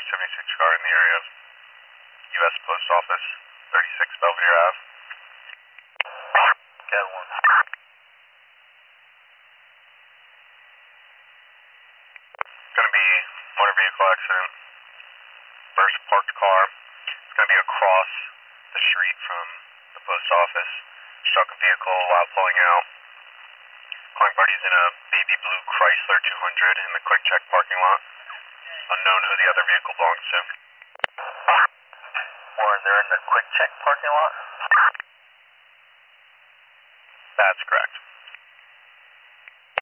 76 car in the area of U.S. Post Office, 36 Belvedere Ave. Got one. Going to be motor vehicle accident. First parked car. It's going to be across the street from the post office. Struck a vehicle while pulling out. Calling parties in a baby blue Chrysler 200 in the Quick Check parking lot. Unknown who the other vehicle belongs to. Warren, they're in the Quick Check parking lot? That's correct.